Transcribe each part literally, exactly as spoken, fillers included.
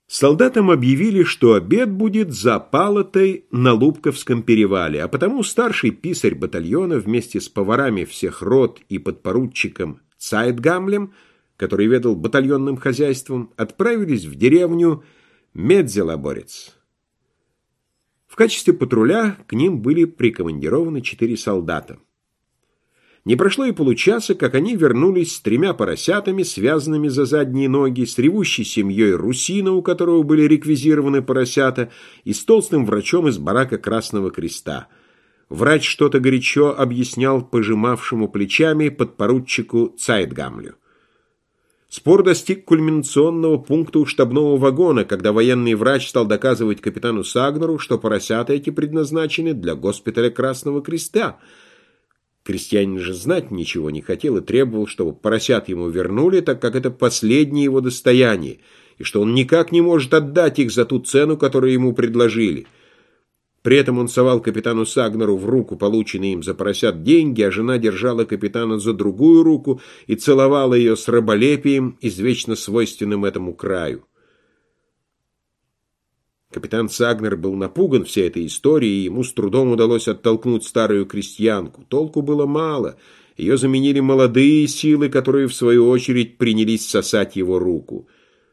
Солдатам объявили, что обед будет за Палатой на Лубковском перевале, а потому старший писарь батальона вместе с поварами всех рот и подпоручиком Цайтгамлем, который ведал батальонным хозяйством, отправились в деревню Медзелоборец. В качестве патруля к ним были прикомандированы четыре солдата. Не прошло и получаса, как они вернулись с тремя поросятами, связанными за задние ноги, с ревущей семьей русина, у которого были реквизированы поросята, и с толстым врачом из барака Красного Креста. Врач что-то горячо объяснял пожимавшему плечами подпоручику Цайтгамлю. Спор достиг кульминационного пункта у штабного вагона, когда военный врач стал доказывать капитану Сагнеру, что поросята эти предназначены для госпиталя Красного Креста. Крестьянин же знать ничего не хотел и требовал, чтобы поросят ему вернули, так как это последнее его достояние, и что он никак не может отдать их за ту цену, которую ему предложили. При этом он совал капитану Сагнеру в руку полученные им за поросят деньги, а жена держала капитана за другую руку и целовала ее с раболепием, извечно свойственным этому краю. Капитан Сагнер был напуган всей этой историей, и ему с трудом удалось оттолкнуть старую крестьянку. Толку было мало. Ее заменили молодые силы, которые, в свою очередь, принялись сосать его руку.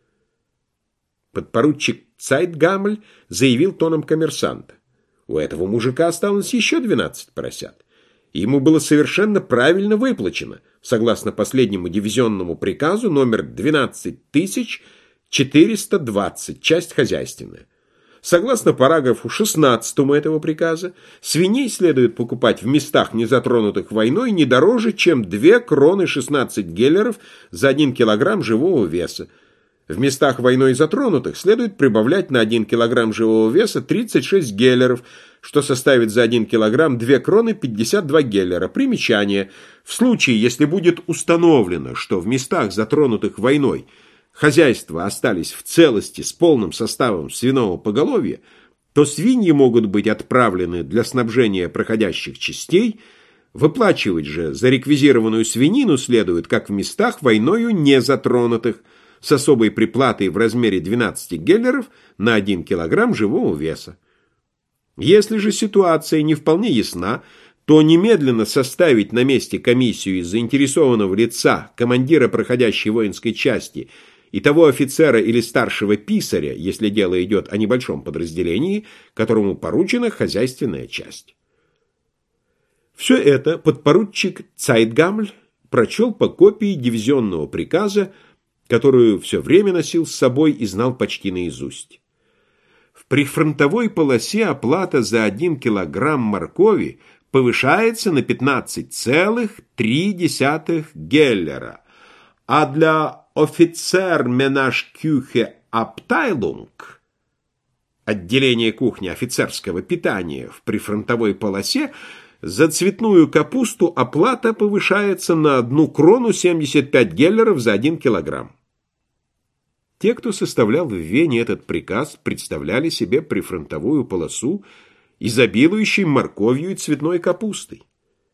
Подпоручик Цайтгамль заявил тоном коммерсанта: у этого мужика осталось еще двенадцать поросят. И ему было совершенно правильно выплачено, согласно последнему дивизионному приказу номер двенадцать тысяч четыреста двадцать, часть хозяйственная. Согласно параграфу шестнадцатому этого приказа, свиней следует покупать в местах, не затронутых войной, не дороже, чем две кроны шестнадцать геллеров за один килограмм живого веса. В местах войной затронутых следует прибавлять на один килограмм живого веса тридцать шесть геллеров, что составит за один килограмм две кроны пятьдесят два геллера. Примечание. В случае, если будет установлено, что в местах, затронутых войной, хозяйства остались в целости с полным составом свиного поголовья, то свиньи могут быть отправлены для снабжения проходящих частей. Выплачивать же за реквизированную свинину следует, как в местах войною не затронутых, с особой приплатой в размере двенадцати геллеров на один килограмм живого веса. Если же ситуация не вполне ясна, то немедленно составить на месте комиссию из заинтересованного лица, командира проходящей воинской части и того офицера или старшего писаря, если дело идет о небольшом подразделении, которому поручена хозяйственная часть. Все это подпоручик Цайтгамль прочел по копии дивизионного приказа, которую все время носил с собой и знал почти наизусть. В прифронтовой полосе оплата за один килограмм моркови повышается на пятнадцать целых три десятых геллера, а для офицер-менаж-кюхе Абтайлунг, отделение кухни офицерского питания в прифронтовой полосе, за цветную капусту оплата повышается на одну крону семьдесят пять геллеров за один килограмм. Те, кто составлял в Вене этот приказ, представляли себе прифронтовую полосу, изобилующей морковью и цветной капустой.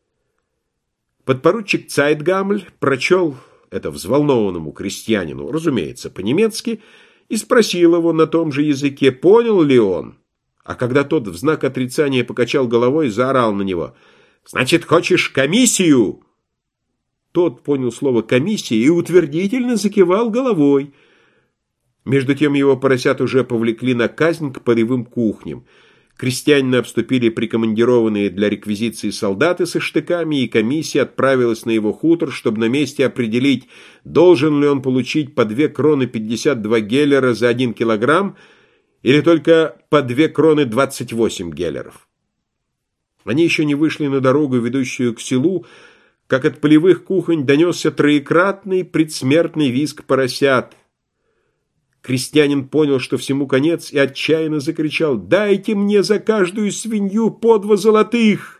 Подпоручик Цайтгамль прочел это взволнованному крестьянину, разумеется, по-немецки, и спросил его на том же языке, понял ли он. А когда тот в знак отрицания покачал головой, заорал на него: «Значит, хочешь комиссию?» Тот понял слово «комиссия» и утвердительно закивал головой. Между тем его поросят уже повлекли на казнь к полевым кухням. Крестьянина обступили прикомандированные для реквизиции солдаты со штыками, и комиссия отправилась на его хутор, чтобы на месте определить, должен ли он получить по две кроны пятьдесят два геллера за один килограмм или только по две кроны двадцать восемь геллеров. Они еще не вышли на дорогу, ведущую к селу, как от полевых кухонь донесся троекратный предсмертный визг поросят. Крестьянин понял, что всему конец, и отчаянно закричал: «Дайте мне за каждую свинью по два золотых!»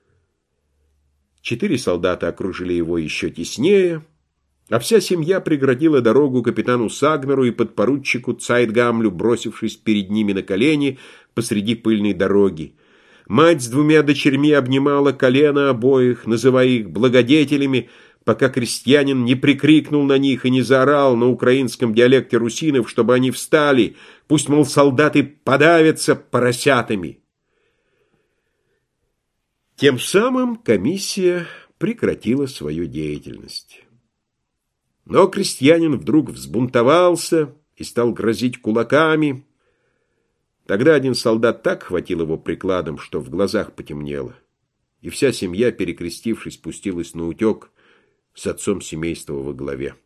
Четыре солдата окружили его еще теснее, а вся семья преградила дорогу капитану Сагнеру и подпоручику Цайтгамлю, бросившись перед ними на колени посреди пыльной дороги. Мать с двумя дочерьми обнимала колено обоих, называя их благодетелями. пока крестьянин не прикрикнул на них и не заорал на украинском диалекте русинов, чтобы они встали, пусть, мол, солдаты подавятся поросятами. Тем самым комиссия прекратила свою деятельность. Но крестьянин вдруг взбунтовался и стал грозить кулаками. Тогда один солдат так хватил его прикладом, что в глазах потемнело, и вся семья, перекрестившись, пустилась на утек с отцом семейства во главе.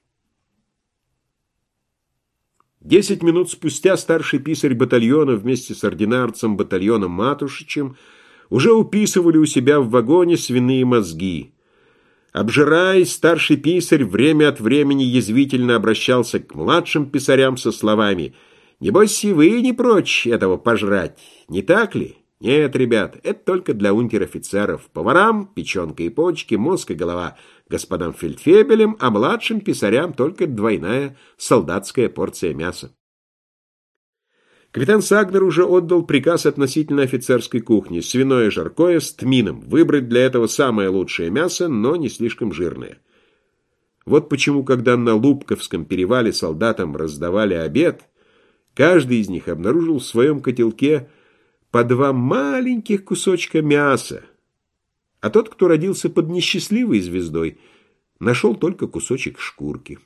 Десять минут спустя старший писарь батальона вместе с ординарцем батальона Матушичем уже уписывали у себя в вагоне свиные мозги. Обжираясь, старший писарь время от времени язвительно обращался к младшим писарям со словами: «Небось, и вы не прочь этого пожрать, не так ли? Нет, ребят, это только для унтер-офицеров. Поварам печенка и почки, мозг и голова господам фельдфебелям, а младшим писарям только двойная солдатская порция мяса». Капитан Сагнер уже отдал приказ относительно офицерской кухни: свиное жаркое с тмином, выбрать для этого самое лучшее мясо, но не слишком жирное. Вот почему, когда на Лубковском перевале солдатам раздавали обед, каждый из них обнаружил в своем котелке по два маленьких кусочка мяса, а тот, кто родился под несчастливой звездой, нашел только кусочек шкурки.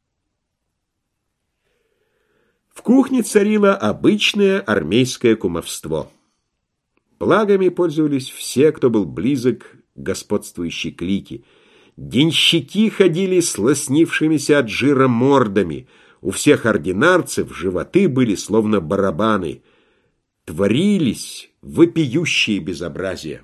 В кухне царило обычное армейское кумовство. Благами пользовались все, кто был близок к господствующей клике. Денщики ходили с лоснившимися от жира мордами, у всех ординарцев животы были словно барабаны. Творились вопиющие безобразия.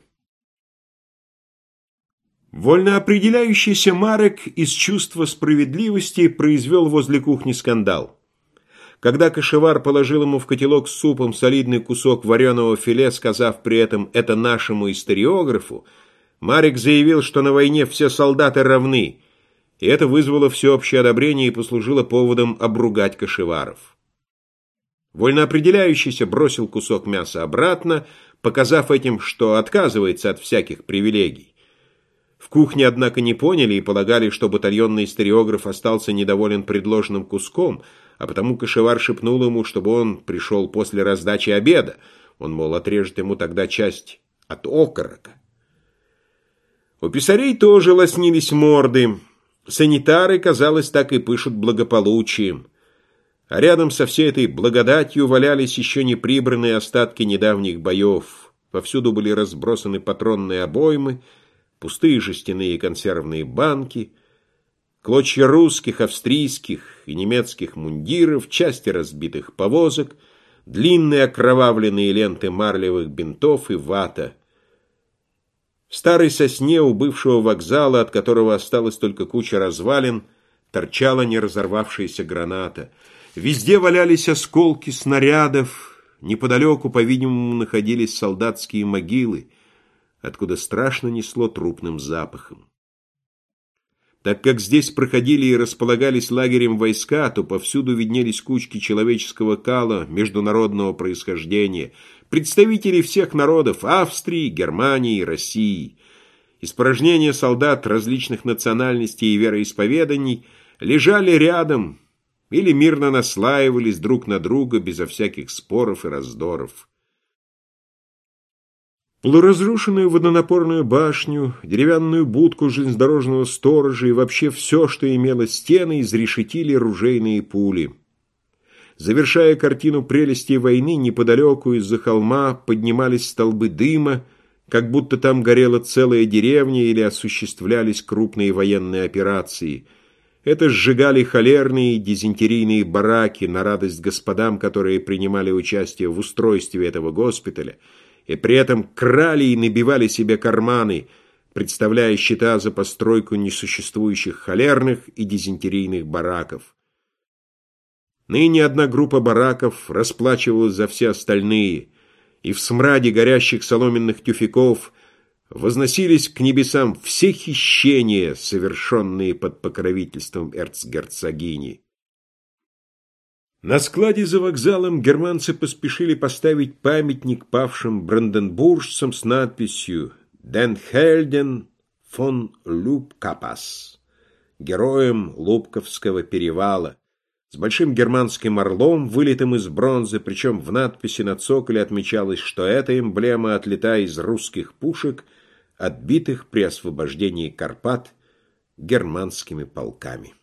Вольно определяющийся Марек из чувства справедливости произвел возле кухни скандал. Когда кошевар положил ему в котелок с супом солидный кусок вареного филе, сказав при этом «это нашему историографу», Марек заявил, что на войне все солдаты равны, и это вызвало всеобщее одобрение и послужило поводом обругать кошеваров. Вольноопределяющийся бросил кусок мяса обратно, показав этим, что отказывается от всяких привилегий. В кухне, однако, не поняли и полагали, что батальонный историограф остался недоволен предложенным куском, а потому кошевар шепнул ему, чтобы он пришел после раздачи обеда. Он, мол, отрежет ему тогда часть от окорока. У писарей тоже лоснились морды. Санитары, казалось, так и пышут благополучием. А рядом со всей этой благодатью валялись еще не прибранные остатки недавних боев. Повсюду были разбросаны патронные обоймы, пустые жестяные консервные банки, клочья русских, австрийских и немецких мундиров, части разбитых повозок, длинные окровавленные ленты марлевых бинтов и вата. В старой сосне у бывшего вокзала, от которого осталась только куча развалин, торчала не разорвавшаяся граната. Везде валялись осколки снарядов, неподалеку, по-видимому, находились солдатские могилы, откуда страшно несло трупным запахом. Так как здесь проходили и располагались лагерем войска, то повсюду виднелись кучки человеческого кала международного происхождения, представители всех народов Австрии, Германии, России. Испражнения солдат различных национальностей и вероисповеданий лежали рядом или мирно наслаивались друг на друга безо всяких споров и раздоров. Полуразрушенную водонапорную башню, деревянную будку железнодорожного сторожа и вообще все, что имело стены, изрешетили ружейные пули. Завершая картину прелестей войны, неподалеку из-за холма поднимались столбы дыма, как будто там горела целая деревня или осуществлялись крупные военные операции. Это сжигали холерные и дизентерийные бараки на радость господам, которые принимали участие в устройстве этого госпиталя, и при этом крали и набивали себе карманы, представляя счета за постройку несуществующих холерных и дизентерийных бараков. Ныне одна группа бараков расплачивалась за все остальные, и в смраде горящих соломенных тюфяков возносились к небесам все хищения, совершенные под покровительством эрцгерцогини. На складе за вокзалом германцы поспешили поставить памятник павшим бранденбуржцам с надписью «Den Helden von Lübkapас» героем Лубковского перевала, с большим германским орлом, вылитым из бронзы, причем в надписи на цоколе отмечалось, что эта эмблема отлита из русских пушек, отбитых при освобождении Карпат германскими полками.